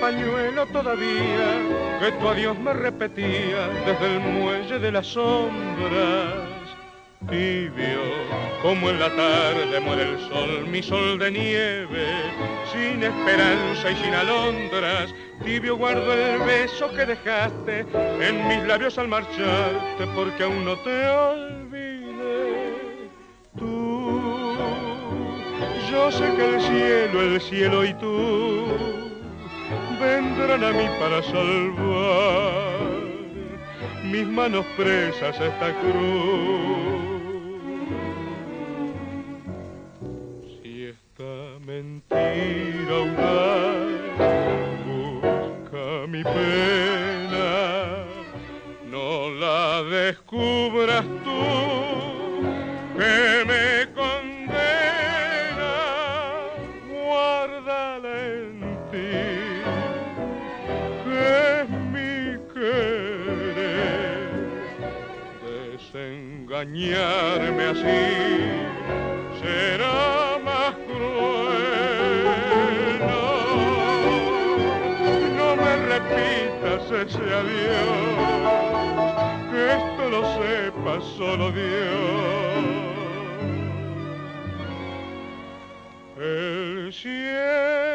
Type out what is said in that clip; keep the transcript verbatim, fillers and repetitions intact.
pañuelo todavía que tu adiós me repetía desde el muelle de las sombras. Tibio, como en la tarde muere el sol, mi sol de nieve, sin esperanza y sin alondras. Tibio guardo el beso que dejaste en mis labios al marcharte, porque aún no te olvidé. Tú, yo sé que el cielo, el cielo y tú vendrán a mí para salvar mis manos presas a esta cruz. Si esta mentira audaz busca mi pena, no la descubras tú que me condena, guárdala en ti, que es mi querer. Desengañarme así será más cruel. No, no me repitas ese adiós, que esto lo sepa solo Dios. El cielo